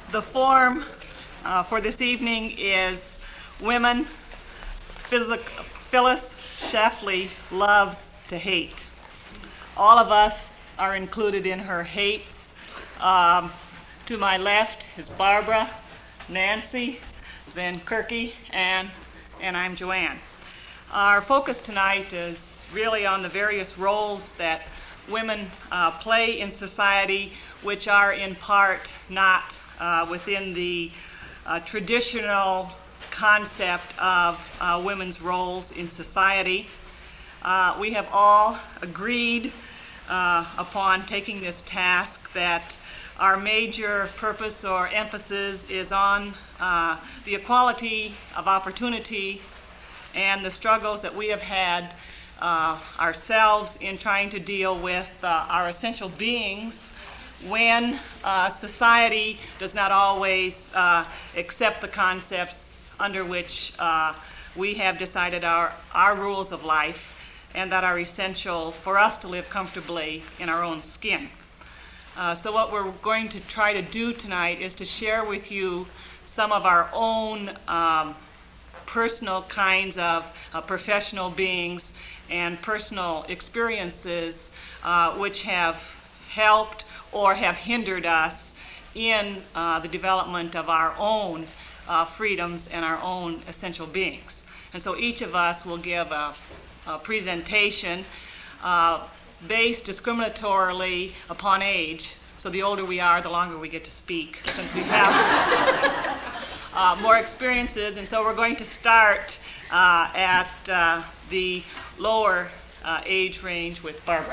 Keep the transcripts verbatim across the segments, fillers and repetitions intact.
The form uh, for this evening is Women, Physic- Phyllis Schlafly Loves to Hate. All of us are included in her hates. Um, to my left is Barbara, Nancy, then Kirky, and, and I'm Joanne. Our focus tonight is really on the various roles that women uh, play in society, which are in part not uh, within the uh, traditional concept of uh, women's roles in society. Uh, we have all agreed uh, upon taking this task that our major purpose or emphasis is on uh, the equality of opportunity and the struggles that we have had uh, ourselves in trying to deal with uh, our essential beings when uh, society does not always uh, accept the concepts under which uh, we have decided our, our rules of life and that are essential for us to live comfortably in our own skin. Uh, so what we're going to try to do tonight is to share with you some of our own um, personal kinds of uh, professional beings and personal experiences uh, which have helped or have hindered us in uh, the development of our own uh, freedoms and our own essential beings. And so each of us will give a, a presentation uh, based discriminatorily upon age. So the older we are, the longer we get to speak, since we have uh, more experiences. And so we're going to start uh, at uh, the lower uh, age range with Barbara.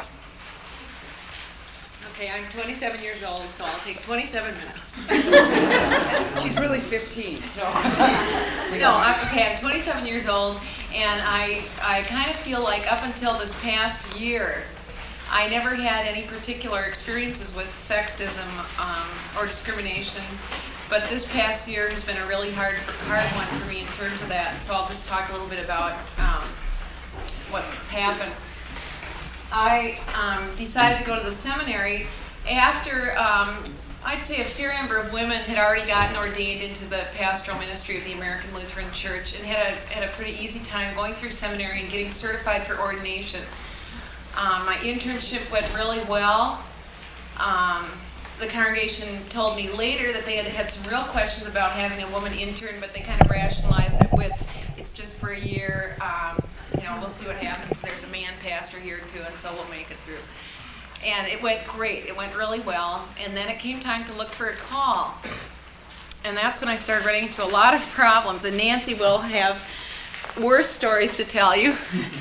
Okay, I'm twenty-seven years old, so I'll take twenty-seven minutes. She's really fifteen. No, I'm, okay, I'm twenty-seven years old, and I I kind of feel like up until this past year, I never had any particular experiences with sexism um, or discrimination, but this past year has been a really hard hard one for me in terms of that. So I'll just talk a little bit about um, what's happened. I um, decided to go to the seminary after um, I'd say a fair number of women had already gotten ordained into the pastoral ministry of the American Lutheran Church and had a, had a pretty easy time going through seminary and getting certified for ordination. Um, my internship went really well. Um, the congregation told me later that they had had some real questions about having a woman intern, but they kind of rationalized it with, it's just for a year. Um, you know, we'll see what happens. There's a man pastor here too, and so we'll make it through. And it went great. It went really well. And then it came time to look for a call. And that's when I started running into a lot of problems. And Nancy will have worse stories to tell you.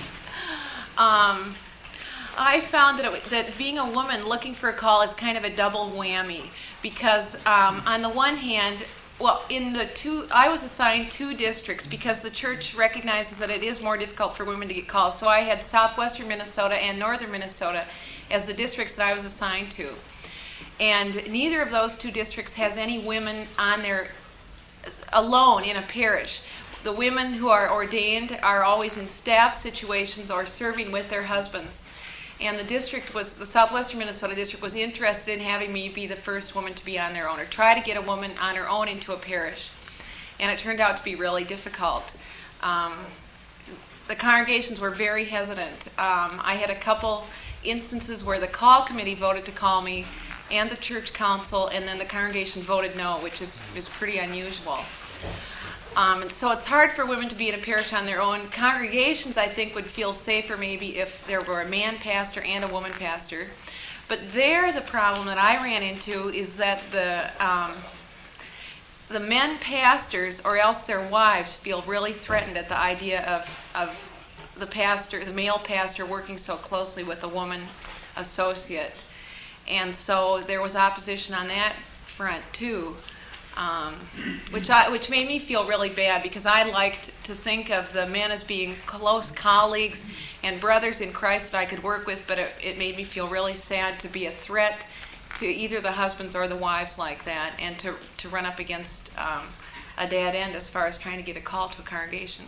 um, I found that, it, that being a woman looking for a call is kind of a double whammy. Because um, on the one hand, well, in the two, I was assigned two districts because the church recognizes that it is more difficult for women to get calls. So I had southwestern Minnesota and northern Minnesota as the districts that I was assigned to. And neither of those two districts has any women on there alone in a parish. The women who are ordained are always in staff situations or serving with their husbands. And the district was, the southwestern Minnesota district was interested in having me be the first woman to be on their own, or try to get a woman on her own into a parish. And it turned out to be really difficult. Um, the congregations were very hesitant. Um, I had a couple instances where the call committee voted to call me, and the church council, and then the congregation voted no, which is, is pretty unusual. Um, and so it's hard for women to be in a parish on their own. Congregations, I think, would feel safer maybe if there were a man pastor and a woman pastor. But there, the problem that I ran into is that the um, the men pastors, or else their wives, feel really threatened at the idea of of the pastor, the male pastor, working so closely with a woman associate. And so there was opposition on that front too. Um, which I, which made me feel really bad, because I liked to think of the men as being close colleagues and brothers in Christ that I could work with, but it, it made me feel really sad to be a threat to either the husbands or the wives like that, and to, to run up against um, a dead end as far as trying to get a call to a congregation.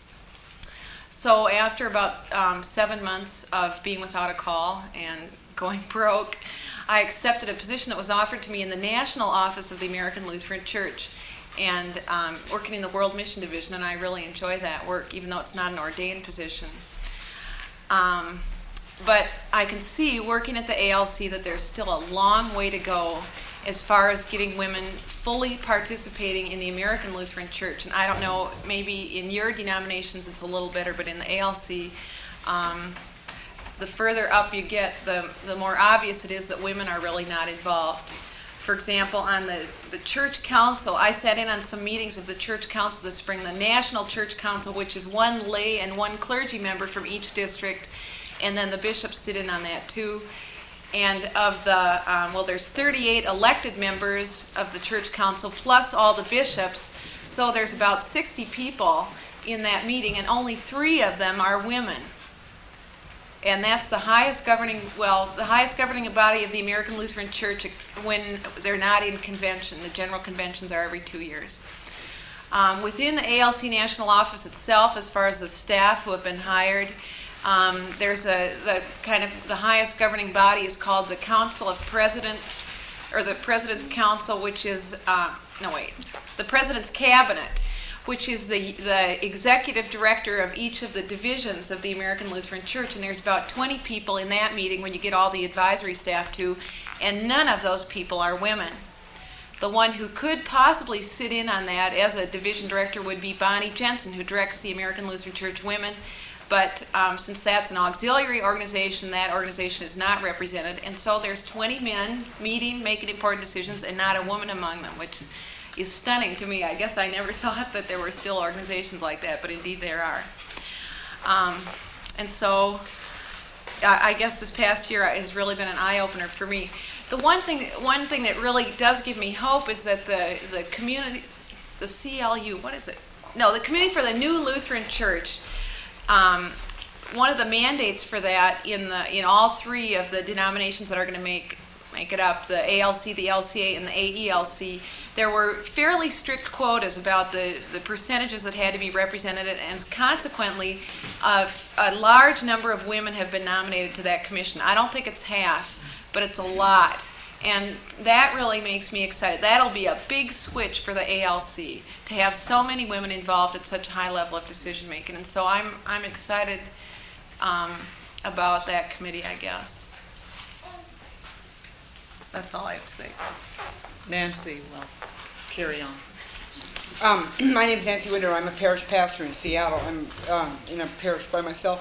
So after about um, seven months of being without a call and going broke, I accepted a position that was offered to me in the national office of the American Lutheran Church, and um, working in the World Mission Division, and I really enjoy that work, even though it's not an ordained position. Um, but I can see, working at the A L C, that there's still a long way to go as far as getting women fully participating in the American Lutheran Church. And I don't know, maybe in your denominations it's a little better, but in the A L C, um, the further up you get, the, the more obvious it is that women are really not involved. For example, on the, the church council, I sat in on some meetings of the church council this spring, the National Church Council, which is one lay and one clergy member from each district, and then the bishops sit in on that too. And of the, um, well, there's thirty-eight elected members of the church council, plus all the bishops, so there's about sixty people in that meeting, and only three of them are women. And that's the highest governing, well, the highest governing body of the American Lutheran Church when they're not in convention. The general conventions are every two years. Um, within the A L C national office itself, as far as the staff who have been hired, um, there's a, the kind of, the highest governing body is called the Council of President, or the President's Council, which is, uh, no wait, the President's Cabinet, which is the, the executive director of each of the divisions of the American Lutheran Church. And there's about twenty people in that meeting when you get all the advisory staff too, and none of those people are women. The one who could possibly sit in on that as a division director would be Bonnie Jensen, who directs the American Lutheran Church Women. But um, since that's an auxiliary organization, that organization is not represented. And so there's twenty men meeting, making important decisions, and not a woman among them, which is stunning to me. I guess I never thought that there were still organizations like that, but indeed there are. Um, and so I, I guess this past year has really been an eye-opener for me. The one thing, one thing that really does give me hope is that the, the community, the C L U, what is it? No, the Committee for the New Lutheran Church, um, one of the mandates for that in the in all three of the denominations that are going to make make it up, the A L C, the L C A, and the A E L C, there were fairly strict quotas about the, the percentages that had to be represented, and consequently, uh, a large number of women have been nominated to that commission. I don't think it's half, but it's a lot. And that really makes me excited. That'll be a big switch for the A L C, to have so many women involved at such a high level of decision making. And so I'm, I'm excited um, about that committee, I guess. That's all I have to say. Nancy, well, carry on. Um, my name is Nancy Winder. I'm a parish pastor in Seattle. I'm um, in a parish by myself.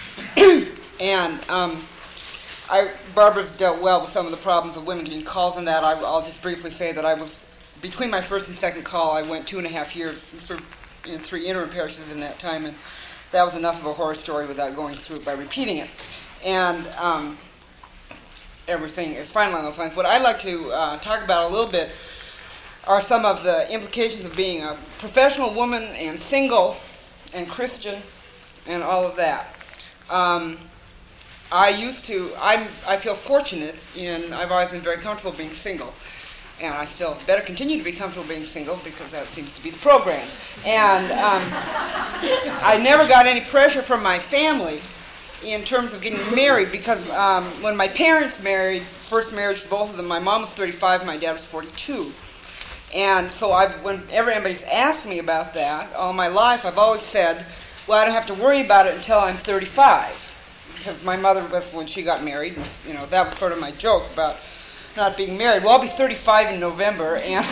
and um, I, Barbara's dealt well with some of the problems of women getting calls on that. I, I'll just briefly say that I was, between my first and second call, I went two and a half years and served in three interim parishes in that time, and that was enough of a horror story without going through it by repeating it. And um, everything is final on those lines. What I'd like to uh, talk about a little bit are some of the implications of being a professional woman and single and Christian and all of that. Um, I used to, I'm, I feel fortunate in, I've always been very comfortable being single. And I still better continue to be comfortable being single because that seems to be the program. And um, I never got any pressure from my family in terms of getting married, because um, when my parents married, first marriage to both of them, my mom was thirty-five, my dad was forty-two. And so I've, whenever anybody's asked me about that, all my life I've always said, well, I don't have to worry about it until I'm thirty-five. Because my mother was, when she got married, was, you know, that was sort of my joke about not being married. Well, I'll be thirty-five in November, and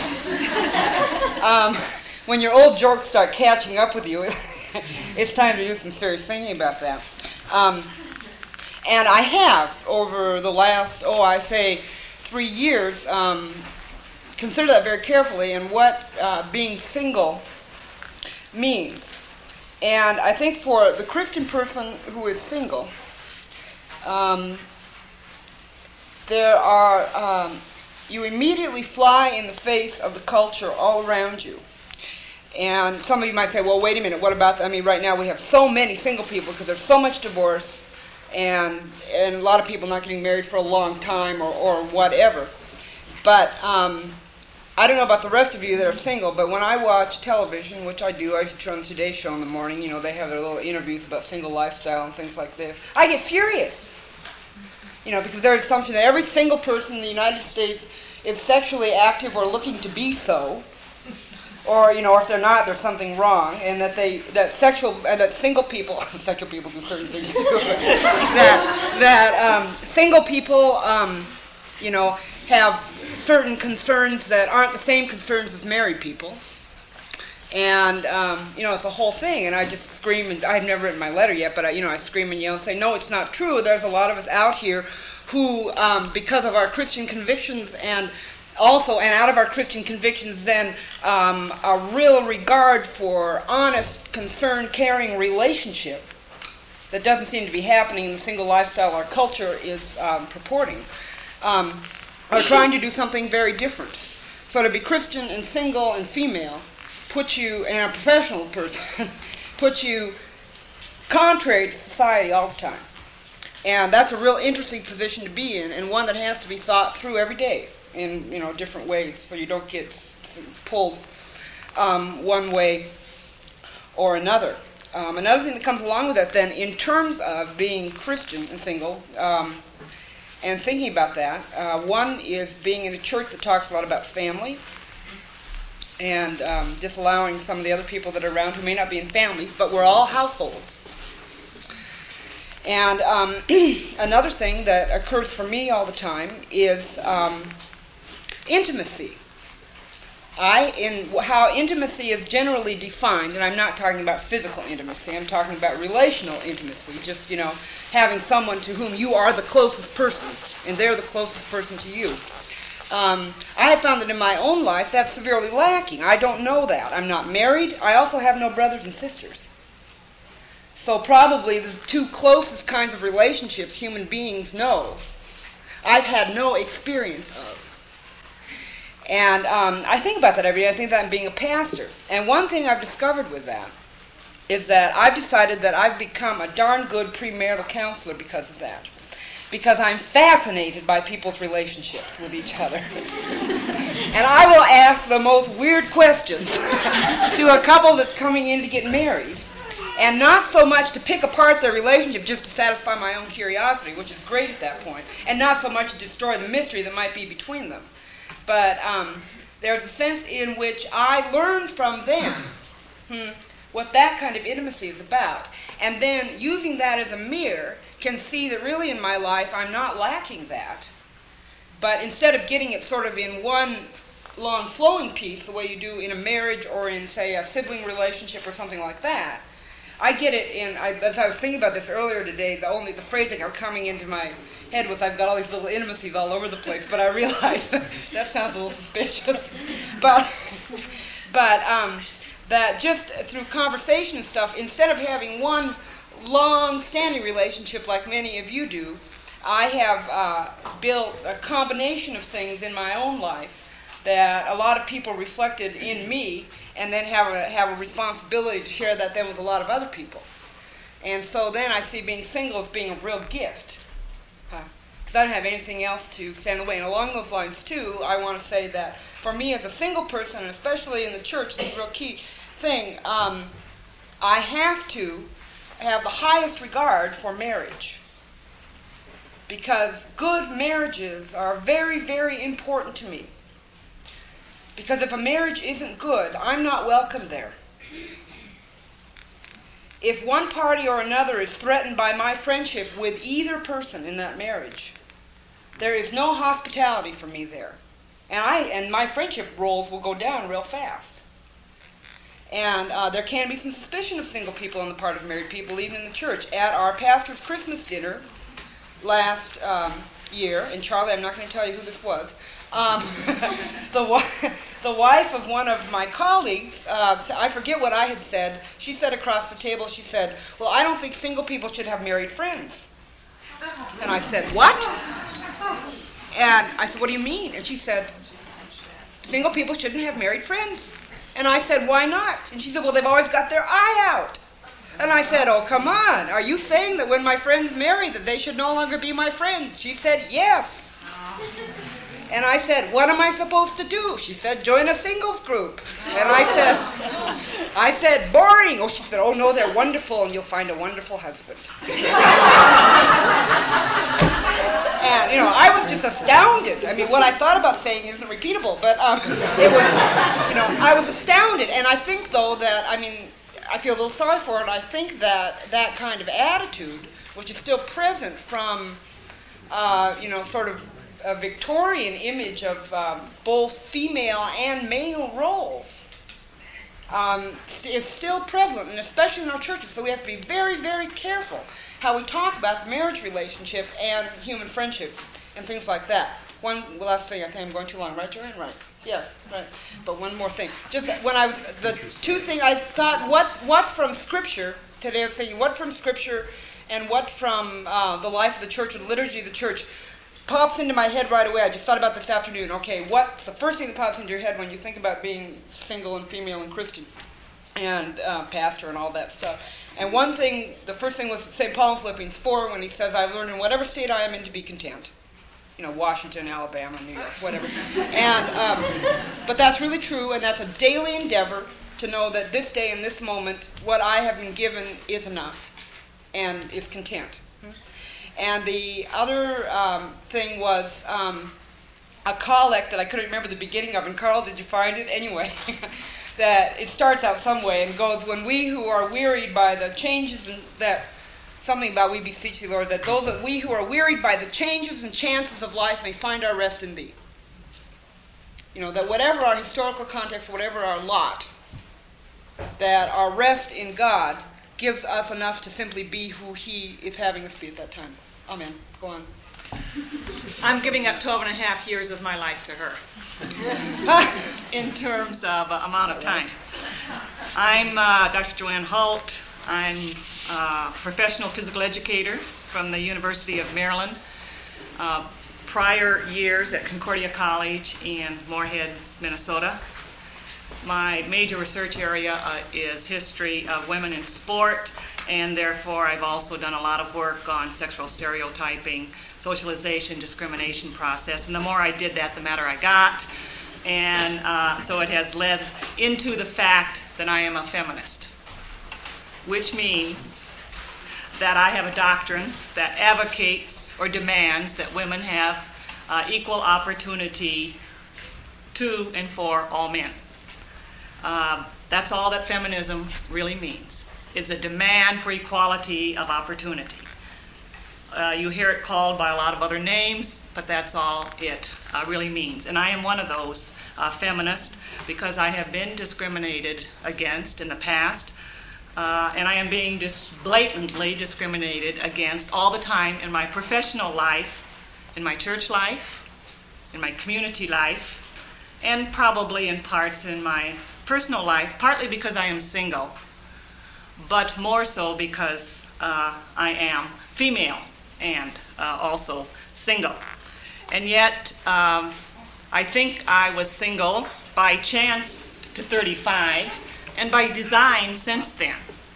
um, when your old jokes start catching up with you, it's time to do some serious thinking about that. Um, and I have, over the last, oh, I say, three years, um, considered that very carefully and what uh, being single means. And I think for the Christian person who is single, um, there are, um, you immediately fly in the face of the culture all around you. And some of you might say, well, wait a minute, what about, the, I mean, right now we have so many single people because there's so much divorce and and a lot of people not getting married for a long time or, or whatever. But um, I don't know about the rest of you that are single, but when I watch television, which I do, I used to turn on the Today Show in the morning, you know, they have their little interviews about single lifestyle and things like this, I get furious. you know, because there's an assumption that every single person in the United States is sexually active or looking to be so, or, you know, if they're not, there's something wrong, and that they, that sexual, uh, that single people, sexual people do certain things too, that, that um, single people, um, you know, have certain concerns that aren't the same concerns as married people. And, um, you know, it's a whole thing, and I just scream, and I've never written my letter yet, but, I, you know, I scream and yell and say, no, it's not true. There's a lot of us out here who, um, because of our Christian convictions and also, and out of our Christian convictions, then um, a real regard for honest, concerned, caring relationship that doesn't seem to be happening in the single lifestyle our culture is um, purporting, um, are trying to do something very different. So to be Christian and single and female puts you, and a professional person, puts you contrary to society all the time. And that's a real interesting position to be in, and one that has to be thought through every day in, you know, different ways, so you don't get pulled um, one way or another. Um, another thing that comes along with that, then, in terms of being Christian and single, um, and thinking about that, uh, one is being in a church that talks a lot about family, and um, disallowing some of the other people that are around who may not be in families, but we're all households. And um, another thing that occurs for me all the time is um, intimacy. I, in how intimacy is generally defined, and I'm not talking about physical intimacy, I'm talking about relational intimacy, just, you know, having someone to whom you are the closest person, and they're the closest person to you. Um, I have found that in my own life that's severely lacking. I don't know that. I'm not married. I also have no brothers and sisters. So probably the two closest kinds of relationships human beings know, I've had no experience of. And um, I think about that every day. I think that I'm being a pastor. And one thing I've discovered with that is that I've decided that I've become a darn good premarital counselor because of that. Because I'm fascinated by people's relationships with each other. And I will ask the most weird questions to a couple that's coming in to get married. And not so much to pick apart their relationship just to satisfy my own curiosity, which is great at that point, and not so much to destroy the mystery that might be between them. But um, there's a sense in which I learned from them hmm, what that kind of intimacy is about. And then using that as a mirror, can see that really in my life I'm not lacking that. But instead of getting it sort of in one long flowing piece, the way you do in a marriage or in, say, a sibling relationship or something like that, I get it in, I, as I was thinking about this earlier today, the only, the phrase that kept coming into my head was I've got all these little intimacies all over the place, but I realized that sounds a little suspicious. But, but um, that just through conversation and stuff, instead of having one long-standing relationship like many of you do, I have uh, built a combination of things in my own life that a lot of people reflected in me, and then have a have a responsibility to share that then with a lot of other people. And so then I see being single as being a real gift, because uh, I don't have anything else to stand in the way. And along those lines too, I want to say that for me as a single person, and especially in the church, this is a real key thing. Um, I have to have the highest regard for marriage, because good marriages are very, very important to me. Because if a marriage isn't good, I'm not welcome there. If one party or another is threatened by my friendship with either person in that marriage, there is no hospitality for me there. And I and my friendship roles will go down real fast. And uh, there can be some suspicion of single people on the part of married people, even in the church. At our pastor's Christmas dinner last um, year, and Charlie, I'm not going to tell you who this was, um, the, wi- the wife of one of my colleagues, uh, I forget what I had said, she said across the table, she said, well, I don't think single people should have married friends. And I said, what? And I said, what do you mean? And she said, single people shouldn't have married friends. And I said, why not? And she said, well, they've always got their eye out. And I said, oh, come on. Are you saying that when my friends marry that they should no longer be my friends? She said, yes. And I said, what am I supposed to do? She said, join a singles group. And I said, I said, boring. Oh, she said, oh, no, they're wonderful, and you'll find a wonderful husband. And, you know, I was just astounded. I mean, what I thought about saying isn't repeatable, but um, it was, you know, I was astounded. And I think, though, that, I mean, I feel a little sorry for it. I think that that kind of attitude, which is still present from, uh, you know, sort of a Victorian image of um, both female and male roles, um, is still prevalent, and especially in our churches. So we have to be very, very careful how we talk about the marriage relationship and human friendship and things like that. One last thing, I think I'm going too long, right, Joanne? Right. Yes, right. But one more thing. Just when I was, the two things, I thought, what, what from Scripture, today I was saying, what from Scripture and what from uh, the life of the church or the liturgy of the church pops into my head right away. I just thought about this afternoon. Okay, what's the first thing that pops into your head when you think about being single and female and Christian and uh, pastor and all that stuff? And one thing, the first thing was Saint Paul in Philippians four when he says, I've learned in whatever state I am in to be content. You know, Washington, Alabama, New York, whatever. And um, but that's really true, and that's a daily endeavor to know that this day and this moment, what I have been given is enough and is content. And the other um, thing was um, a collect that I couldn't remember the beginning of. And Carl, did you find it? Anyway, that it starts out some way and goes, when we who are wearied by the changes in that, something about we beseech thee, Lord, that those that we who are wearied by the changes and chances of life may find our rest in thee. You know, that whatever our historical context, whatever our lot, that our rest in God gives us enough to simply be who he is having us be at that time. Amen. Go on. I'm giving up twelve and a half years of my life to her in terms of uh, amount of time. I'm uh, Doctor Joanne Holt. I'm a professional physical educator from the University of Maryland. Uh, prior years at Concordia College in Moorhead, Minnesota. My major research area uh, is history of women in sport, and therefore I've also done a lot of work on sexual stereotyping, socialization, discrimination process, and the more I did that, the madder I got. And uh, so it has led into the fact that I am a feminist, which means that I have a doctrine that advocates or demands that women have uh, equal opportunity to and for all men. Uh, that's all that feminism really means. It's a demand for equality of opportunity. Uh, you hear it called by a lot of other names, but that's all it uh, really means. And I am one of those uh, feminists because I have been discriminated against in the past, uh, and I am being dis- blatantly discriminated against all the time in my professional life, in my church life, in my community life, and probably in parts in my personal life, partly because I am single, but more so because uh, I am female and uh, also single. And yet, um, I think I was single by chance to thirty-five, and by design since then.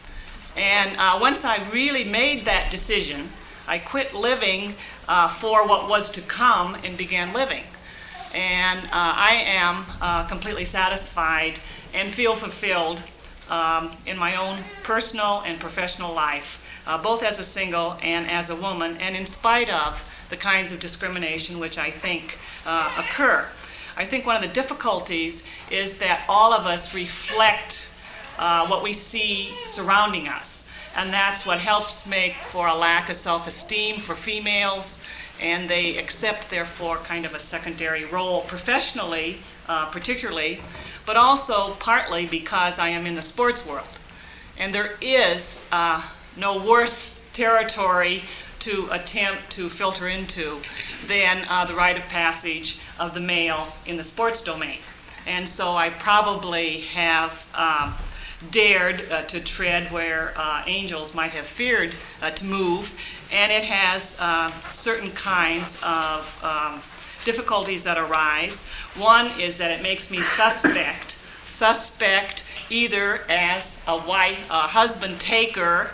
And uh, once I really made that decision, I quit living uh, for what was to come and began living. And uh, I am uh, completely satisfied and feel fulfilled um, in my own personal and professional life, uh, both as a single and as a woman, and in spite of the kinds of discrimination which I think uh, occur. I think one of the difficulties is that all of us reflect uh, what we see surrounding us, and that's what helps make for a lack of self-esteem for females, and they accept, therefore, kind of a secondary role professionally, uh, particularly, but also partly because I am in the sports world. And there is uh, no worse territory to attempt to filter into than uh, the rite of passage of the male in the sports domain. And so I probably have um, dared uh, to tread where uh, angels might have feared uh, to move, and it has uh, certain kinds of um, difficulties that arise. One is that it makes me suspect, suspect either as a wife, a husband taker,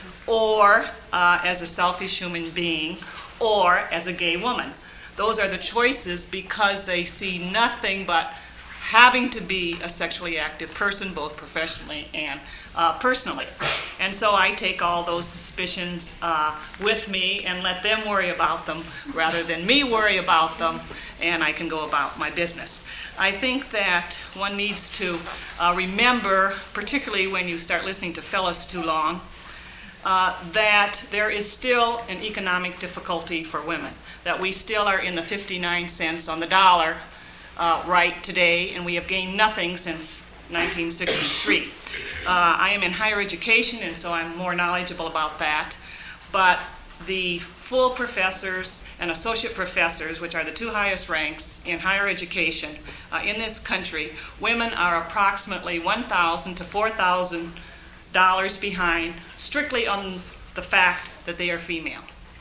or uh, as a selfish human being, or as a gay woman. Those are the choices because they see nothing but having to be a sexually active person, both professionally and uh, personally. And so I take all those suspicions uh, with me and let them worry about them rather than me worry about them, and I can go about my business. I think that one needs to uh, remember, particularly when you start listening to Phyllis too long, uh, that there is still an economic difficulty for women, that we still are in the fifty-nine cents on the dollar uh, right today, and we have gained nothing since nineteen sixty-three. Uh, I am in higher education, and so I'm more knowledgeable about that, but the full professors and associate professors, which are the two highest ranks in higher education uh, in this country, women are approximately one thousand to four thousand dollars behind, strictly on the fact that they are female.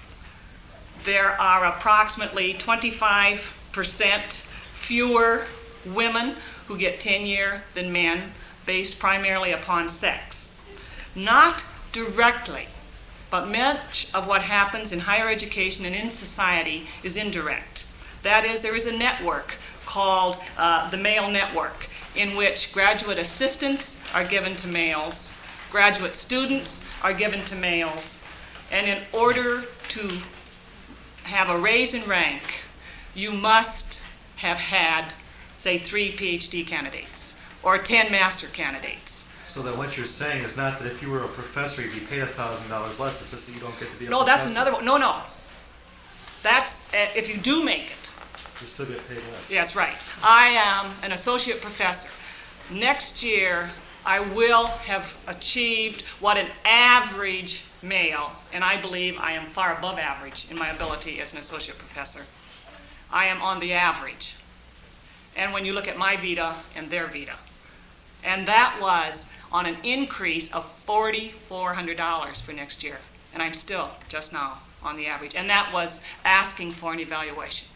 There are approximately twenty-five percent fewer women who get tenure than men, based primarily upon sex. Not directly, but much of what happens in higher education and in society is indirect. That is, there is a network called uh, the Male Network, in which graduate assistants are given to males, graduate students are given to males, and in order to have a raise in rank, you must have had, say, three PhD candidates or ten master candidates. So that what you're saying is not that if you were a professor, you'd be paid one thousand dollars less. It's just that you don't get to be a No, professor. that's another one. No, no. That's, uh, if you do make it. You still get paid less. Yes, right. I am an associate professor. Next year, I will have achieved what an average male, and I believe I am far above average in my ability as an associate professor. I am on the average. And when you look at my vita and their vita. And that was on an increase of four thousand four hundred dollars for next year. And I'm still just now on the average. And that was asking for an evaluation.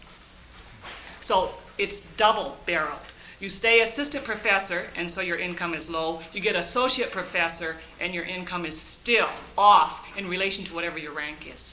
So it's double-barreled. You stay assistant professor, and so your income is low. You get associate professor, and your income is still off in relation to whatever your rank is.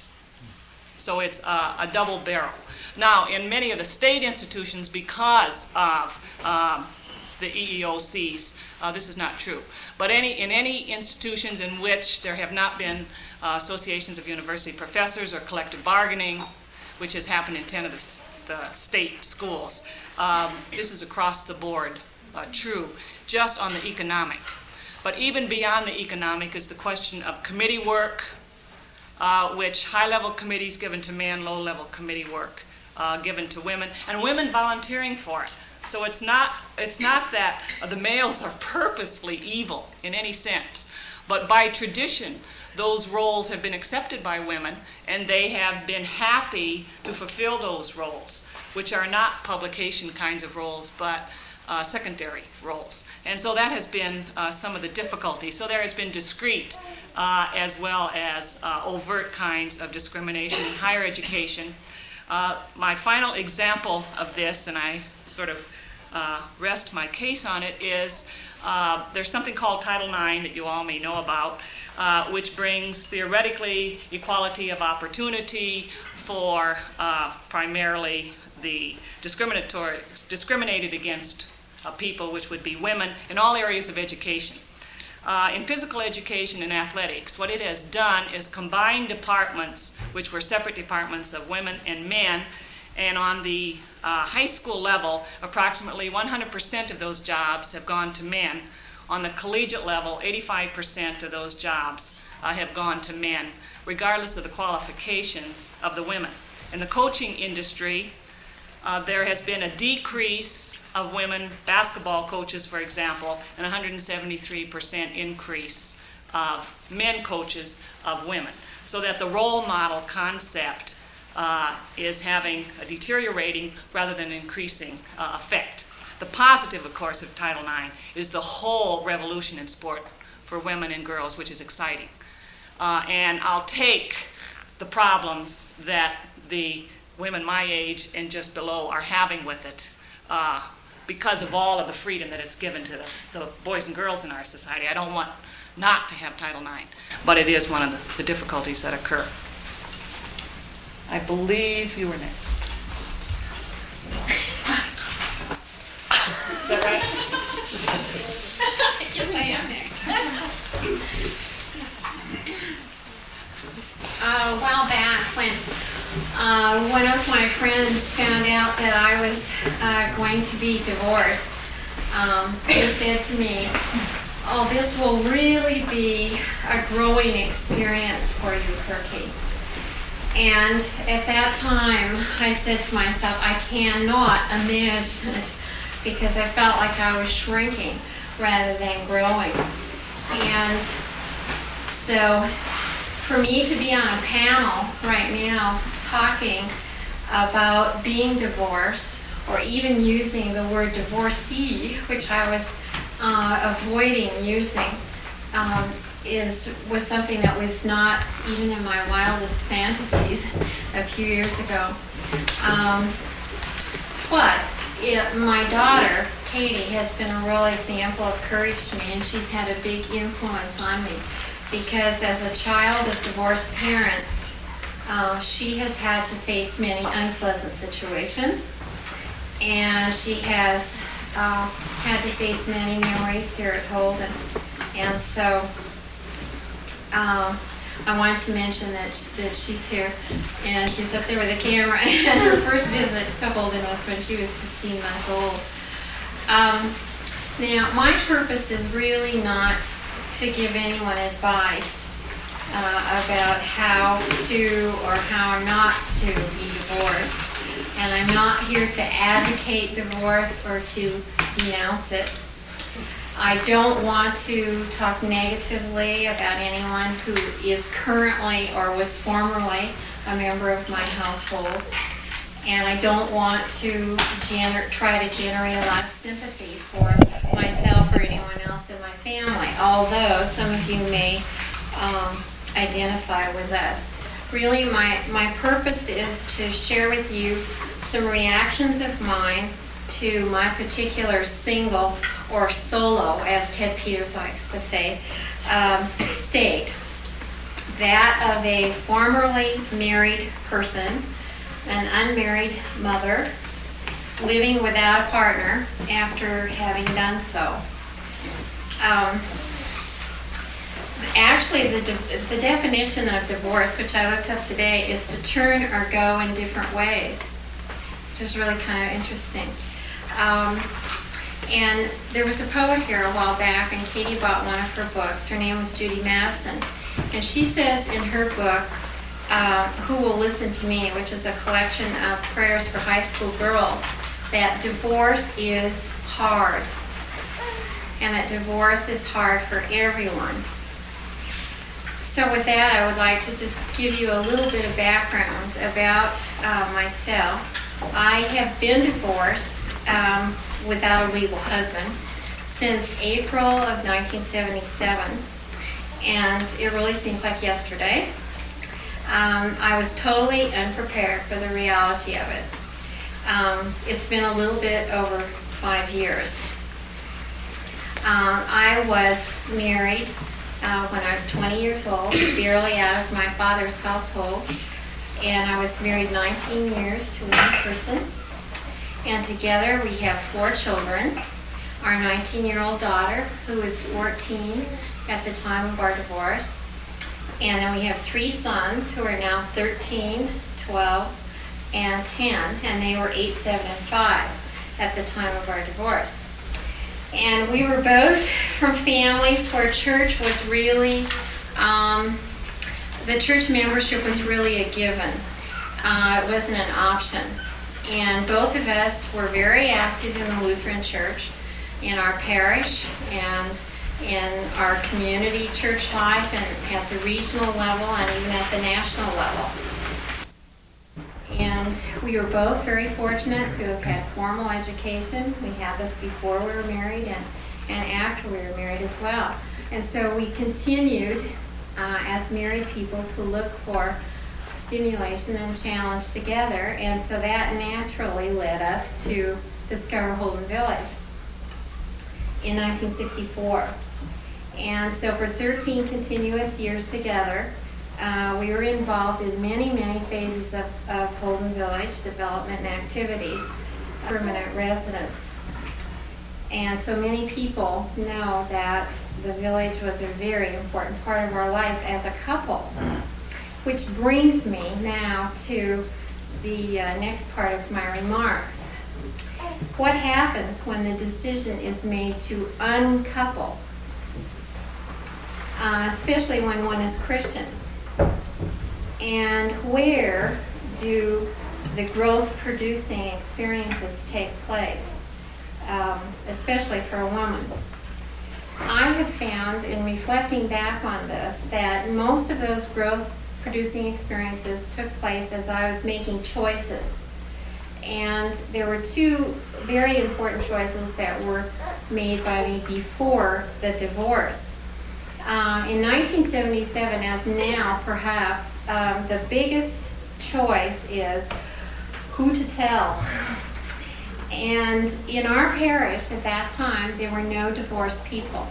So it's uh, a double barrel. Now, in many of the state institutions, because of um, the E E O Cs, uh, this is not true. But any in any institutions in which there have not been uh, associations of university professors or collective bargaining, which has happened in ten of the, the state schools, um, this is across the board uh, true, just on the economic. But even beyond the economic is the question of committee work, uh, which high-level committees given to men, low-level committee work uh, given to women, and women volunteering for it. So it's not, it's not that uh, the males are purposefully evil in any sense, but by tradition, those roles have been accepted by women, and they have been happy to fulfill those roles, which are not publication kinds of roles, but uh, secondary roles. And so that has been uh, some of the difficulty. So there has been discrete uh, as well as uh, overt kinds of discrimination in higher education. Uh, my final example of this, and I sort of uh, rest my case on it, is uh, there's something called Title nine that you all may know about, uh, which brings theoretically equality of opportunity for uh, primarily the discriminatory, discriminated against uh, people, which would be women, in all areas of education. Uh, in physical education and athletics, what it has done is combine departments, which were separate departments of women and men, and on the uh, high school level, approximately one hundred percent of those jobs have gone to men. On the collegiate level, eighty-five percent of those jobs uh, have gone to men, regardless of the qualifications of the women. In the coaching industry, uh, there has been a decrease of women basketball coaches, for example, and one hundred seventy-three percent increase of men coaches of women. So that the role model concept uh, is having a deteriorating rather than increasing uh, effect. The positive, of course, of Title nine is the whole revolution in sport for women and girls, which is exciting. Uh, and I'll take the problems that the women my age and just below are having with it uh, because of all of the freedom that it's given to the, the boys and girls in our society. I don't want not to have Title nine, but it is one of the, the difficulties that occur. I believe you were next. Is that right? uh, one of my friends found out that I was uh, going to be divorced. Um, he said to me, "Oh, this will really be a growing experience for you, Kirky." And at that time, I said to myself, I cannot imagine it, because I felt like I was shrinking rather than growing. And so for me to be on a panel right now talking about being divorced, or even using the word divorcee, which I was uh, avoiding using, um, is was something that was not even in my wildest fantasies a few years ago. Um, but it, my daughter, Katie, has been a real example of courage to me, and she's had a big influence on me, because as a child of divorced parents, uh, she has had to face many unpleasant situations, and she has uh, had to face many memories here at Holden. And so um, I wanted to mention that, that she's here, and she's up there with a camera, and her first visit to Holden was when she was fifteen months old. Um, now, my purpose is really not to give anyone advice uh, about how to or how not to be divorced. And I'm not here to advocate divorce or to denounce it. I don't want to talk negatively about anyone who is currently or was formerly a member of my household. And I don't want to gener- try to generate a lot of sympathy for myself or anyone else in my family, although some of you may um, identify with us. Really, my, my purpose is to share with you some reactions of mine to my particular single or solo, as Ted Peters likes to say, um, state. That of a formerly married person, an unmarried mother, living without a partner after having done so. Um, Actually, the, de- the definition of divorce, which I looked up today, is to turn or go in different ways, which is really kind of interesting. Um, and there was a poet here a while back, and Katie bought one of her books. Her name was Judy Madison. And she says in her book, uh, Who Will Listen to Me, which is a collection of prayers for high school girls, that divorce is hard. And that divorce is hard for everyone. So with that, I would like to just give you a little bit of background about uh, myself. I have been divorced um, without a legal husband since April of nineteen seventy-seven, and it really seems like yesterday. Um, I was totally unprepared for the reality of it. Um, it's been a little bit over five years. Um, I was married Uh, when I was twenty years old, barely out of my father's household, and I was married nineteen years to one person, and together we have four children. Our nineteen-year-old daughter, who is fourteen at the time of our divorce, and then we have three sons who are now thirteen, twelve, and ten, and they were eight, seven, and five at the time of our divorce. And we were both from families where church was really, um, the church membership was really a given. Uh, it wasn't an option. And both of us were very active in the Lutheran church, in our parish, and in our community church life, and at the regional level, and even at the national level. And we were both very fortunate to have had formal education. We had this before we were married and, and after we were married as well. And so we continued uh, as married people to look for stimulation and challenge together. And so that naturally led us to discover Holden Village in nineteen sixty-four. And so for thirteen continuous years together, Uh, we were involved in many, many phases of, of Holden Village development and activities, permanent residents. And so many people know that the village was a very important part of our life as a couple, which brings me now to the uh, next part of my remarks. What happens when the decision is made to uncouple, uh, especially when one is Christian? And where do the growth-producing experiences take place, um, especially for a woman? I have found, in reflecting back on this, that most of those growth-producing experiences took place as I was making choices. And there were two very important choices that were made by me before the divorce. Um, in nineteen seventy-seven, as now perhaps, um, the biggest choice is who to tell. And in our parish at that time, there were no divorced people.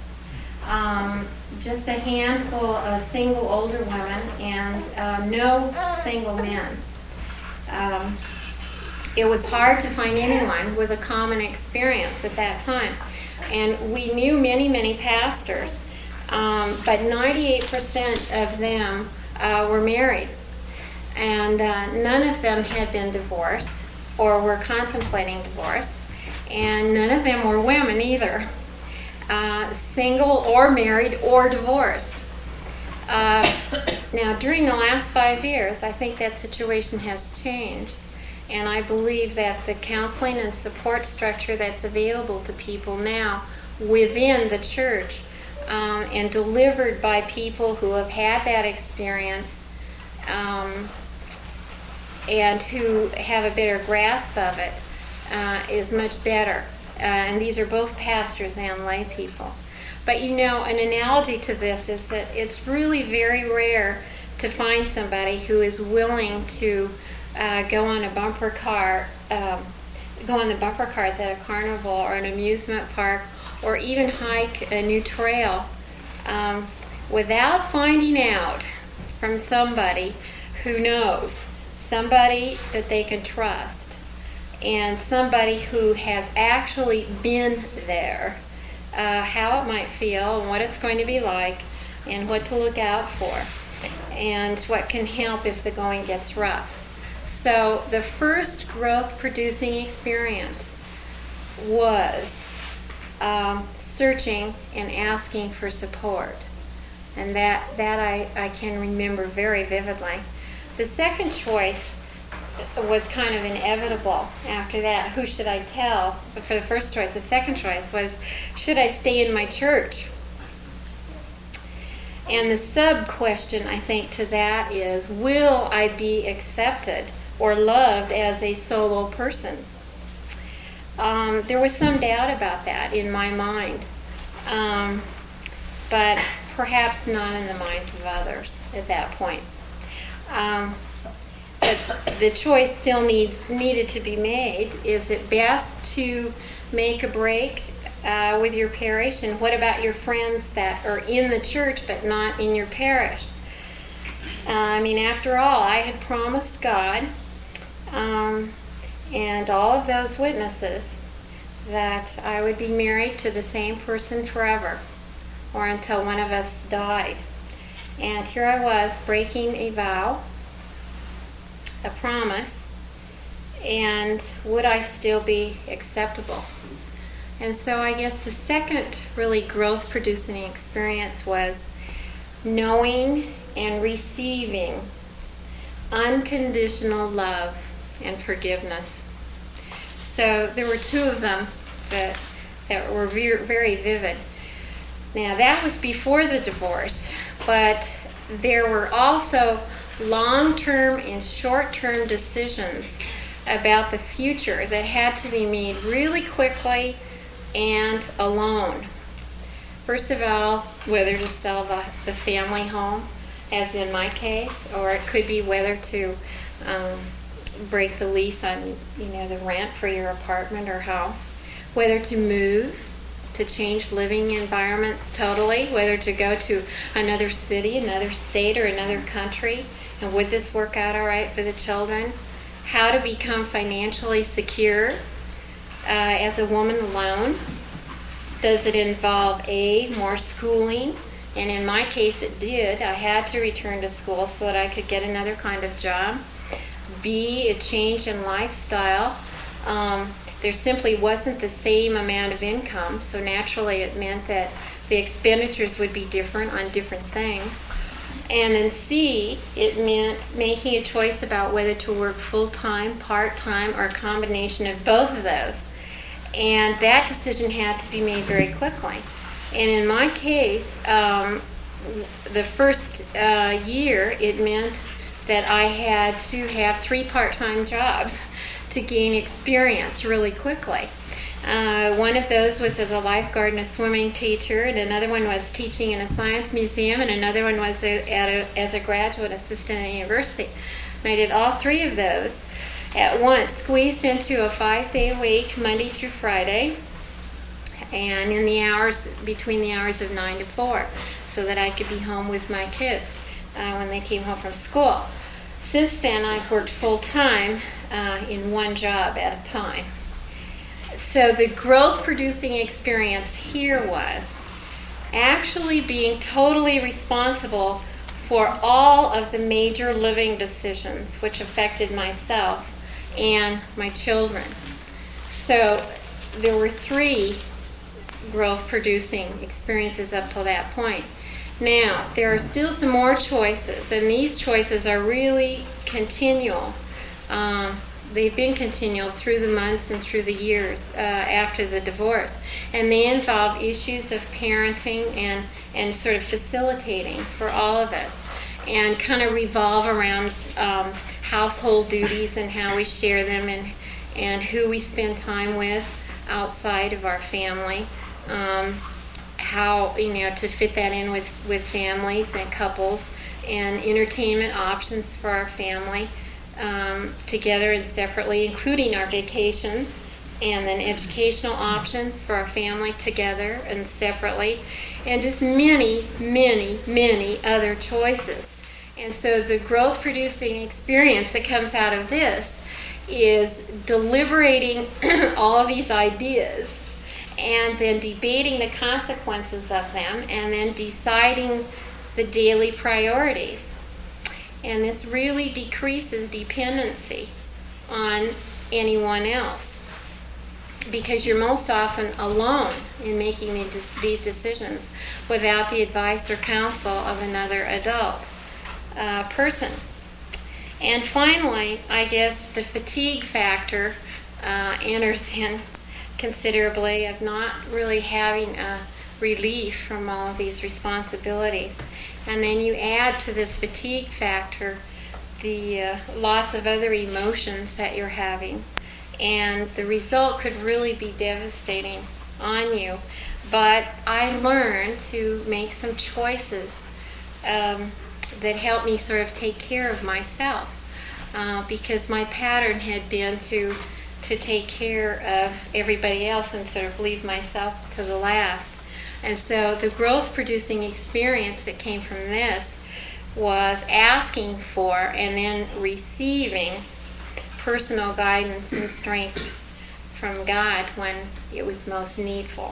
Um, just a handful of single older women and um, no single men. Um, it was hard to find anyone with a common experience at that time. And we knew many, many pastors, um, but ninety-eight percent of them uh, were married. And uh, none of them had been divorced or were contemplating divorce, and none of them were women either, uh, single or married or divorced. Uh, now, during the last five years, I think that situation has changed, and I believe that the counseling and support structure that's available to people now within the church um, and delivered by people who have had that experience um, and who have a better grasp of it uh, is much better. Uh, and these are both pastors and lay people. But you know, an analogy to this is that it's really very rare to find somebody who is willing to uh, go on a bumper car, um, go on the bumper cars at a carnival or an amusement park, or even hike a new trail um, without finding out from somebody who knows, somebody that they can trust, and somebody who has actually been there, uh, how it might feel and what it's going to be like and what to look out for and what can help if the going gets rough. So the first growth producing experience was um, searching and asking for support, and that, that I, I can remember very vividly. The second choice was kind of inevitable after that. Who should I tell? But for the first choice, the second choice was, should I stay in my church? And the sub-question, I think, to that is, will I be accepted or loved as a solo person? Um, there was some doubt about that in my mind, um, but perhaps not in the minds of others at that point. Um, but the choice still need, needed to be made. Is it best to make a break uh, with your parish? And what about your friends that are in the church but not in your parish? Uh, I mean, after all, I had promised God um, and all of those witnesses that I would be married to the same person forever, or until one of us died. And here I was breaking a vow, a promise, and would I still be acceptable? And so I guess the second really growth producing experience was knowing and receiving unconditional love and forgiveness. So there were two of them that, that were very, very vivid. Now that was before the divorce, but there were also long-term and short-term decisions about the future that had to be made really quickly and alone. First of all, whether to sell the, the family home, as in my case, or it could be whether to um, break the lease on, you know, the rent for your apartment or house, whether to move, to change living environments totally, whether to go to another city, another state, or another country, and would this work out all right for the children? How to become financially secure uh, as a woman alone. Does it involve A, more schooling? And in my case it did. I had to return to school so that I could get another kind of job. B, a change in lifestyle. Um, there simply wasn't the same amount of income, so naturally it meant that the expenditures would be different on different things. And then C, it meant making a choice about whether to work full-time, part-time, or a combination of both of those. And that decision had to be made very quickly. And in my case, um, the first uh, year, it meant that I had to have three part-time jobs to gain experience really quickly. Uh, one of those was as a lifeguard and a swimming teacher, and another one was teaching in a science museum, and another one was a, at a, as a graduate assistant at a university. And I did all three of those at once, squeezed into a five-day week, Monday through Friday, and in the hours, between the hours of nine to four, so that I could be home with my kids uh, when they came home from school. Since then, I've worked full-time uh, in one job at a time. So the growth-producing experience here was actually being totally responsible for all of the major living decisions which affected myself and my children. So there were three growth-producing experiences up till that point. Now, there are still some more choices, and these choices are really continual. Um, they've been continual through the months and through the years uh, after the divorce. And they involve issues of parenting and, and sort of facilitating for all of us, and kind of revolve around um, household duties and how we share them, and, and who we spend time with outside of our family. Um, how, you know, to fit that in with, with families and couples, and entertainment options for our family, um, together and separately, including our vacations, and then educational options for our family together and separately, and just many, many, many other choices. And so the growth-producing experience that comes out of this is deliberating all of these ideas, and then debating the consequences of them, and then deciding the daily priorities. And this really decreases dependency on anyone else, because you're most often alone in making these decisions without the advice or counsel of another adult uh, person. And finally, I guess the fatigue factor uh, enters in considerably, of not really having a relief from all of these responsibilities. And then you add to this fatigue factor the uh, lots of other emotions that you're having, and the result could really be devastating on you. But I learned to make some choices um, that helped me sort of take care of myself, uh, because my pattern had been to to take care of everybody else and sort of leave myself to the last. And so the growth-producing experience that came from this was asking for and then receiving personal guidance and strength from God when it was most needful.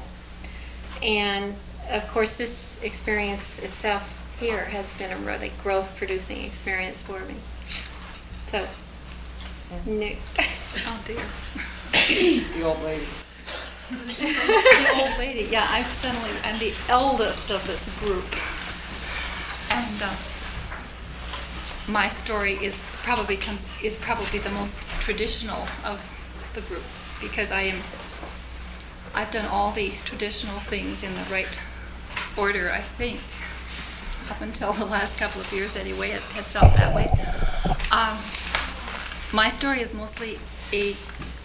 And of course, this experience itself here has been a really growth-producing experience for me. So, Nick. Oh dear. The old lady. The old lady. Yeah, I'm suddenly I'm the eldest of this group, and uh, my story is probably com- is probably the most traditional of the group, because I am I've done all the traditional things in the right order, I think, up until the last couple of years anyway. It had felt that way. Um, my story is mostly a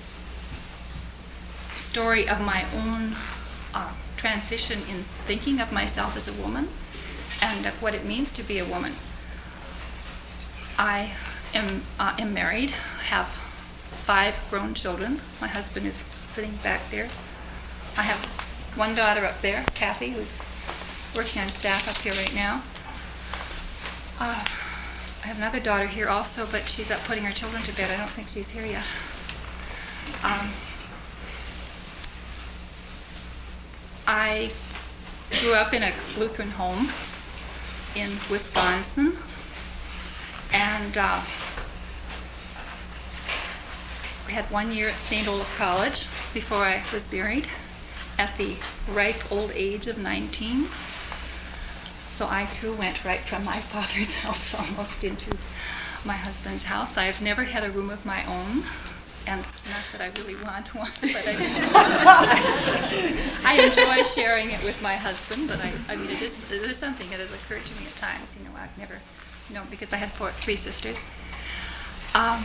story of my own uh, transition in thinking of myself as a woman and of what it means to be a woman. I am uh, am married, have five grown children. My husband is sitting back there. I have one daughter up there, Kathy, who's working on staff up here right now. Uh, I have another daughter here also, but she's up putting her children to bed. I don't think she's here yet. Um, I grew up in a Lutheran home in Wisconsin, and uh, had one year at Saint Olaf College before I was married at the ripe old age of nineteen. So I too went right from my father's house almost into my husband's house. I've never had a room of my own, and not that I really want one, but I, I enjoy sharing it with my husband. But I, I mean, it is, it is something that has occurred to me at times. You know, I've never, you know, because I had four, three sisters. Um,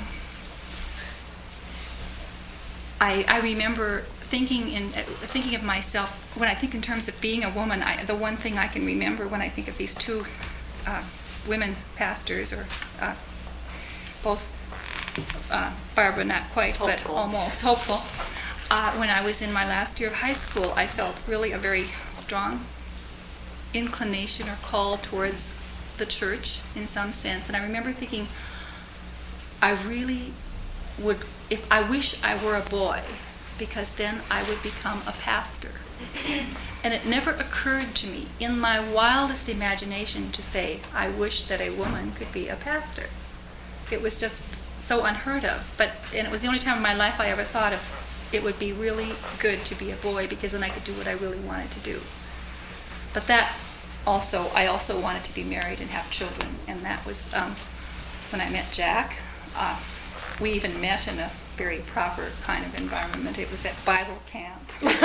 I, I remember thinking in uh, thinking of myself when I think in terms of being a woman. I, the one thing I can remember when I think of these two uh, women pastors, or uh, both uh, Barbara, not quite, hopeful. But almost hopeful. Uh, when I was in my last year of high school, I felt really a very strong inclination or call towards the church in some sense, and I remember thinking, I really would, if I wish I were a boy, because then I would become a pastor. And it never occurred to me in my wildest imagination to say, I wish that a woman could be a pastor. It was just so unheard of. But, and it was the only time in my life I ever thought of it would be really good to be a boy, because then I could do what I really wanted to do. But that also, I also wanted to be married and have children, and that was um, when I met Jack. Uh, we even met in a very proper kind of environment. It was at Bible camp.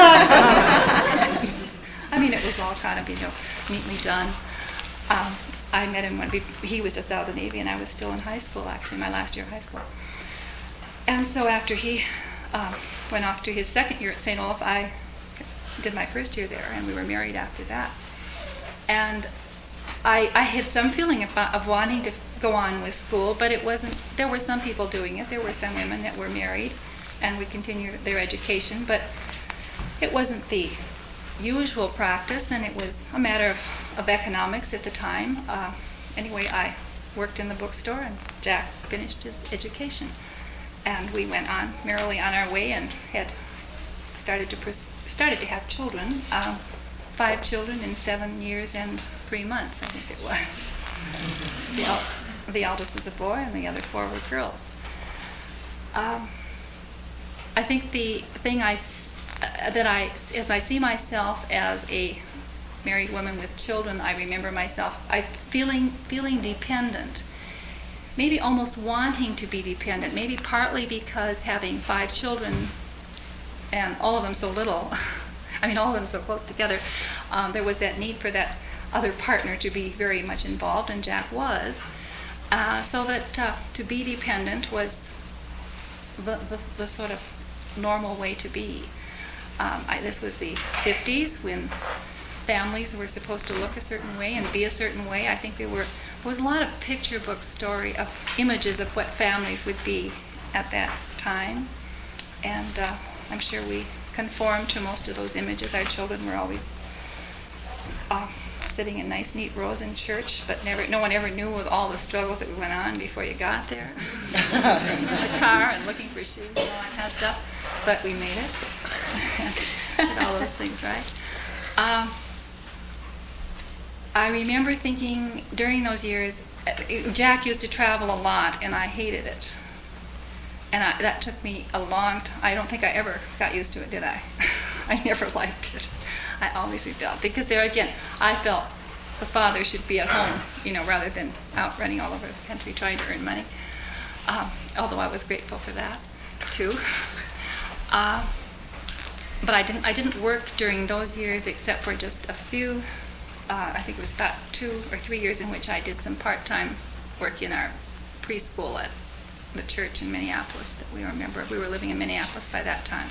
I mean, it was all kind of, you know, neatly done. Um, I met him when we, he was just out of the Navy, and I was still in high school, actually, my last year of high school. And so after he um, went off to his second year at Saint Olaf, I did my first year there, and we were married after that. And I, I had some feeling of, of wanting to go on with school, but it wasn't, there were some people doing it. There were some women that were married and would continue their education, but it wasn't the usual practice, and it was a matter of, of economics at the time. Uh, anyway, I worked in the bookstore, and Jack finished his education. And we went on merrily on our way and had started to pers- started to have children, um, five children in seven years and three months, I think it was. The, el- the eldest was a boy, and the other four were girls. Um, I think the thing I, uh, that I, as I see myself as a married woman with children, I remember myself, I feeling feeling dependent, maybe almost wanting to be dependent, maybe partly because having five children, and all of them so little, I mean all of them so close together, um, there was that need for that other partner to be very much involved, and Jack was. Uh, so that uh, to be dependent was the, the, the sort of normal way to be. Um, I, this was the fifties, when families were supposed to look a certain way and be a certain way. I think there were there was a lot of picture book story of images of what families would be at that time, and uh, I'm sure we conformed to most of those images. Our children were always uh, sitting in nice, neat rows in church, but never, no one ever knew with all the struggles that we went on before you got there. In the car and looking for shoes and all that kind of stuff. But we made it. Did all those things right. Um, I remember thinking during those years, Jack used to travel a lot, and I hated it. And I, that took me a long time. I don't think I ever got used to it, did I? I never liked it. I always rebelled, because there again, I felt the father should be at home, you know, rather than out running all over the country trying to earn money. Um, although I was grateful for that too. Uh, but I didn't. I didn't work during those years, except for just a few. Uh, I think it was about two or three years in which I did some part-time work in our preschool at the church in Minneapolis that we were a member of. We were living in Minneapolis by that time.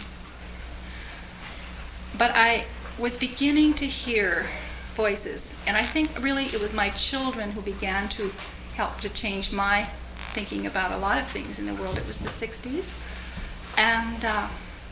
But I was beginning to hear voices, and I think really it was my children who began to help to change my thinking about a lot of things in the world. It was the sixties, and uh,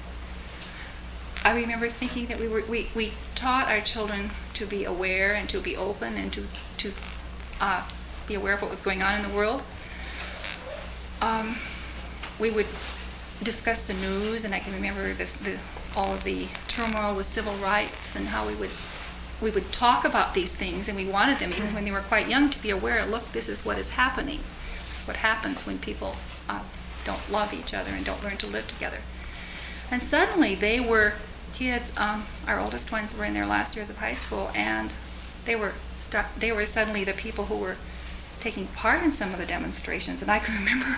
I remember thinking that we were we, we taught our children to be aware and to be open and to to uh, be aware of what was going on in the world. Um, we would discuss the news, and I can remember this, the, all of the turmoil with civil rights and how we would we would talk about these things, and we wanted them, even when they were quite young, to be aware, look, this is what is happening. This is what happens when people uh, don't love each other and don't learn to live together. And suddenly they were kids, um, our oldest ones were in their last years of high school, and they were stu- they were suddenly the people who were taking part in some of the demonstrations. And I can remember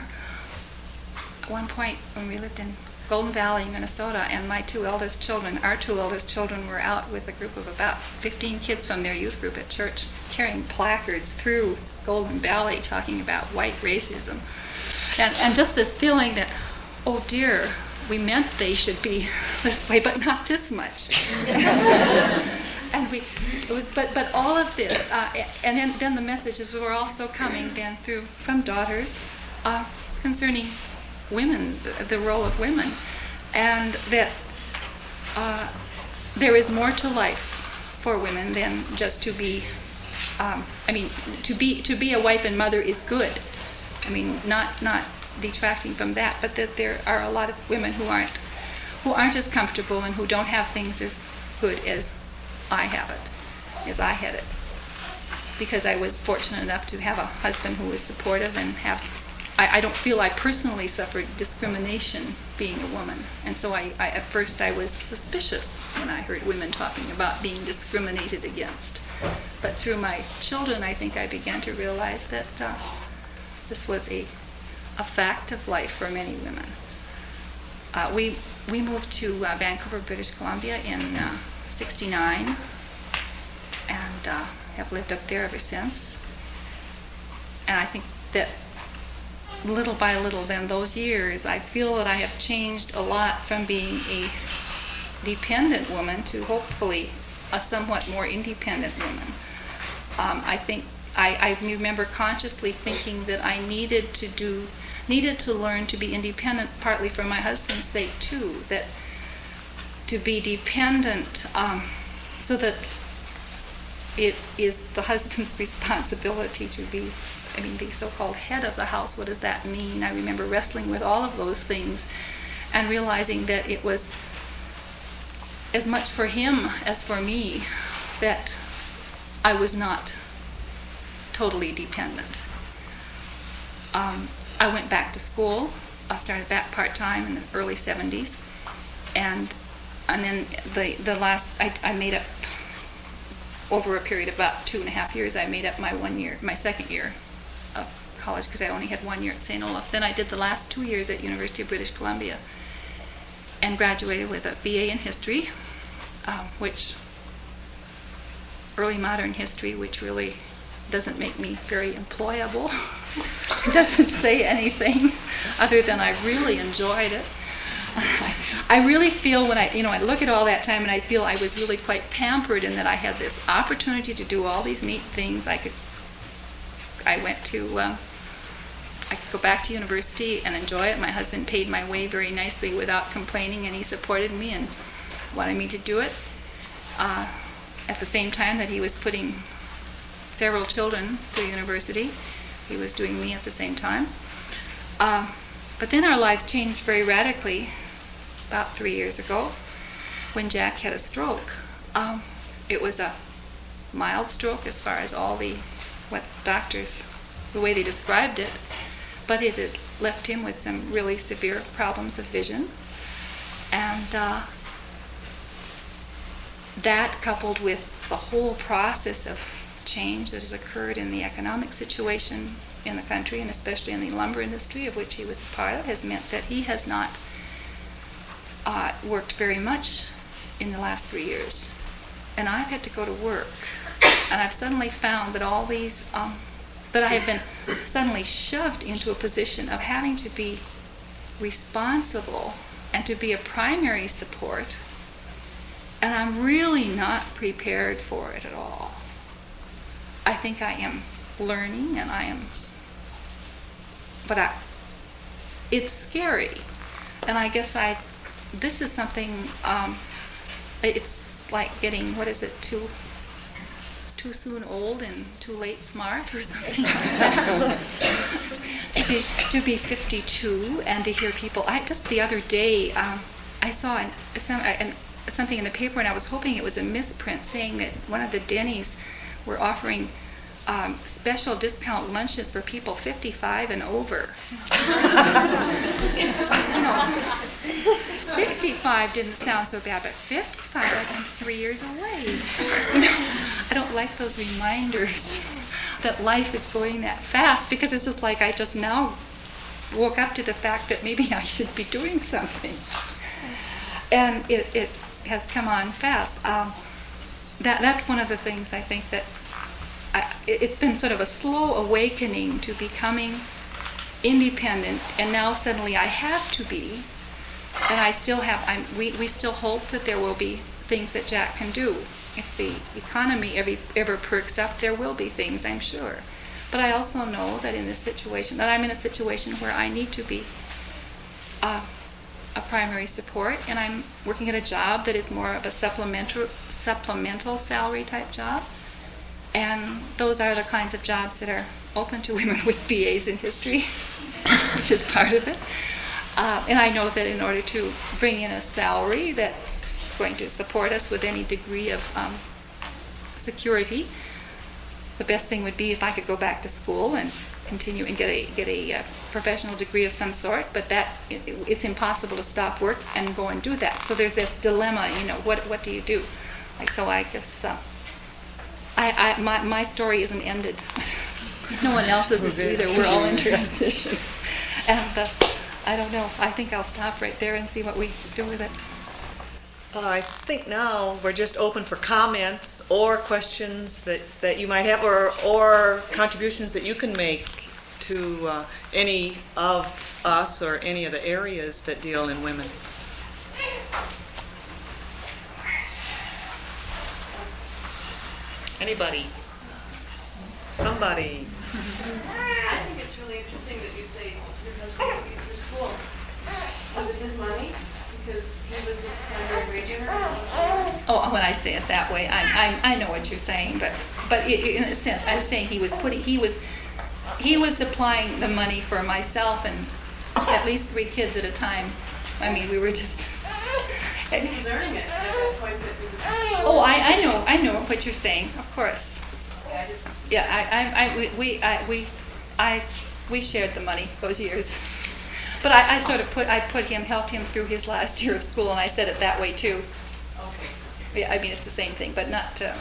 at one point when we lived in Golden Valley, Minnesota, and my two eldest children, our two eldest children were out with a group of about fifteen kids from their youth group at church, carrying placards through Golden Valley talking about white racism. And, and just this feeling that, oh dear, we meant they should be this way, but not this much. And we, it was, but but all of this, uh, and then, then the messages were also coming then through from daughters uh, concerning women, the, the role of women, and that uh, there is more to life for women than just to be. Um, I mean, to be to be a wife and mother is good. I mean, not not detracting from that, but that there are a lot of women who aren't who aren't as comfortable and who don't have things as good as I have it, as I had it. Because I was fortunate enough to have a husband who was supportive and have. I, I don't feel I personally suffered discrimination being a woman, and so I, I at first I was suspicious when I heard women talking about being discriminated against. But through my children, I think I began to realize that uh, this was a a fact of life for many women. Uh, we we moved to uh, Vancouver, British Columbia in uh, sixty-nine, and uh, have lived up there ever since. And I think that little by little, then those years, I feel that I have changed a lot from being a dependent woman to hopefully a somewhat more independent woman. Um, I think I, I remember consciously thinking that I needed to do, needed to learn to be independent, partly for my husband's sake too. That to be dependent, um, so that it is the husband's responsibility to be, I mean, the so-called head of the house. What does that mean? I remember wrestling with all of those things, and realizing that it was as much for him as for me, that I was not totally dependent. Um, I went back to school. I started back part-time in the early seventies, and and then the the last I, I made up over a period of about two and a half years. I made up my one year, my second year of college, because I only had one year at Saint Olaf. Then I did the last two years at University of British Columbia, and graduated with a B A in history, uh, which early modern history, which really doesn't make me very employable. It doesn't say anything other than I really enjoyed it. I really feel when I, you know, I look at all that time and I feel I was really quite pampered in that I had this opportunity to do all these neat things. I could, I went to, um, I could go back to university and enjoy it. My husband paid my way very nicely without complaining, and he supported me and wanted me to do it. Uh, at the same time that he was putting several children through university, he was doing me at the same time. Uh, but then our lives changed very radically about three years ago when Jack had a stroke. Um, it was a mild stroke as far as all the, what doctors, the way they described it, but it has left him with some really severe problems of vision. And uh, that, coupled with the whole process of change that has occurred in the economic situation in the country, and especially in the lumber industry of which he was a part of, has meant that he has not uh, worked very much in the last three years. And I've had to go to work, and I've suddenly found that all these, um, that I have been suddenly shoved into a position of having to be responsible and to be a primary support, and I'm really not prepared for it at all. I think I am learning, and I am, but I, it's scary. And I guess I, this is something, um, it's like getting, what is it, too, too soon old and too late smart or something like that. to, be, to be fifty-two and to hear people, I just the other day, um, I saw an, some, an, something in the paper, and I was hoping it was a misprint, saying that one of the Denny's were offering um, special discount lunches for people fifty-five and over. You know, sixty-five didn't sound so bad, but fifty-five, like I'm three years away. You know, I don't like those reminders that life is going that fast, because it's just like I just now woke up to the fact that maybe I should be doing something. And it, it has come on fast. Um, that that's one of the things I think that I, it, it's been sort of a slow awakening to becoming independent, and now suddenly I have to be. And I still have, I'm, we, we still hope that there will be things that Jack can do. If the economy ever, ever perks up, there will be things, I'm sure. But I also know that in this situation, that I'm in a situation where I need to be uh, a primary support, and I'm working at a job that is more of a supplemental, supplemental salary type job. And those are the kinds of jobs that are open to women with B As in history, which is part of it. Uh, and I know that in order to bring in a salary that's going to support us with any degree of um, security, the best thing would be if I could go back to school and continue and get a get a uh, professional degree of some sort. But that it, it's impossible to stop work and go and do that. So there's this dilemma, you know, what what do you do? Like, so I guess uh, I, I my my story isn't ended. No one else's is either. We're all in transition, and. Uh, I don't know. I think I'll stop right there and see what we do with it. Uh, I think now we're just open for comments or questions that, that you might have, or or contributions that you can make to uh, any of us or any of the areas that deal in women. Anybody? Somebody? I think it's really interesting that you say your husband put you through school. Was it his money? Because he was the primary grade earner? Oh, when I say it that way, I I, I know what you're saying, but but it, in a sense, I'm saying he was putting he was he was supplying the money for myself and at least three kids at a time. I mean, we were just. He was earning it at that point that he was. Oh, I, I know I know what you're saying. Of course. Yeah, I just. Yeah, I, I, I we, we, I, we, I, we shared the money those years. But I, I sort of put, I put him, helped him through his last year of school, and I said it that way too. Okay. Yeah, I mean, it's the same thing, but not, uh,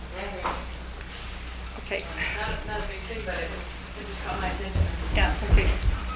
okay. Not a, not a big thing, but it was, it just caught my attention. Yeah, okay.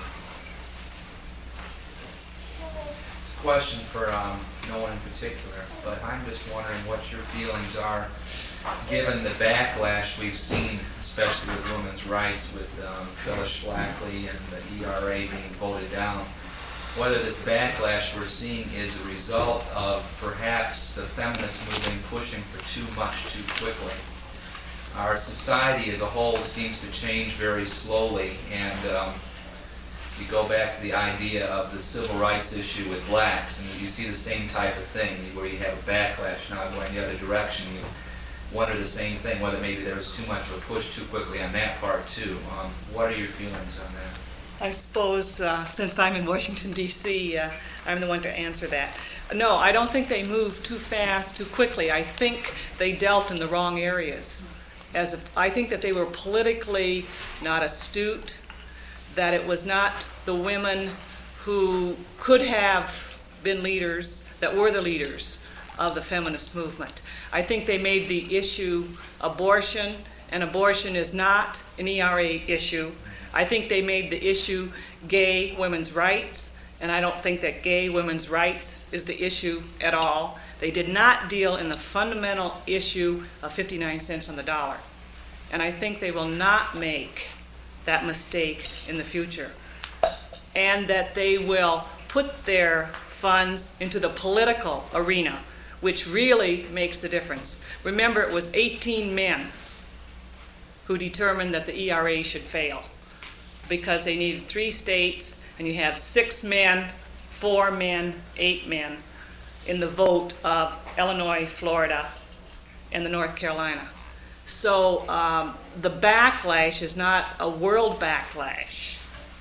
It's a question for um, no one in particular, but I'm just wondering what your feelings are given the backlash we've seen, especially with women's rights, with um, Phyllis Schlafly and the E R A being voted down, whether this backlash we're seeing is a result of perhaps the feminist movement pushing for too much too quickly. Our society as a whole seems to change very slowly, and um, you go back to the idea of the civil rights issue with blacks, and you see the same type of thing where you have a backlash now going the other direction. You wonder the same thing, whether maybe there was too much of a push too quickly on that part too. Um, what are your feelings on that? I suppose uh, since I'm in Washington, D C, uh, I'm the one to answer that. No, I don't think they moved too fast, too quickly. I think they dealt in the wrong areas. As a, I think that they were politically not astute, that it was not the women who could have been leaders that were the leaders of the feminist movement. I think they made the issue abortion, and abortion is not an E R A issue. I think they made the issue gay women's rights, and I don't think that gay women's rights is the issue at all. They did not deal in the fundamental issue of fifty-nine cents on the dollar. And I think they will not make that mistake in the future. And that they will put their funds into the political arena, which really makes the difference. Remember, it was eighteen men who determined that the E R A should fail because they needed three states, and you have six men, four men, eight men in the vote of Illinois, Florida, and the North Carolina. So um, the backlash is not a world backlash.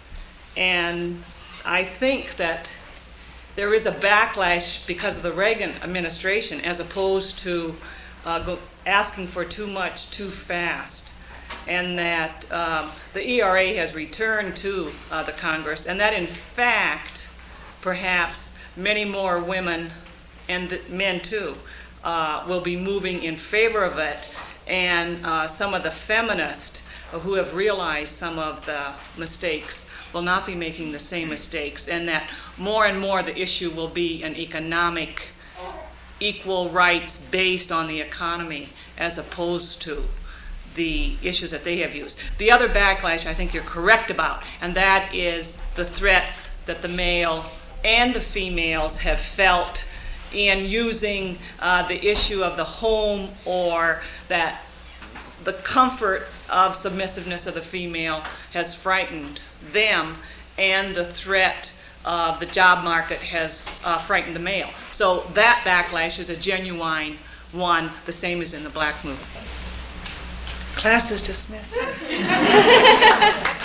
And I think that there is a backlash because of the Reagan administration as opposed to uh, go asking for too much too fast. and that um, the E R A has returned to uh, the Congress, and that in fact, perhaps many more women and th- men too uh, will be moving in favor of it, and uh, some of the feminists who have realized some of the mistakes will not be making the same mistakes, and that more and more the issue will be an economic equal rights based on the economy as opposed to the issues that they have used. The other backlash I think you're correct about, and that is the threat that the male and the females have felt in using uh, the issue of the home, or that the comfort of submissiveness of the female has frightened them, and the threat of the job market has uh, frightened the male. So that backlash is a genuine one, the same as in the black movement. Class is dismissed.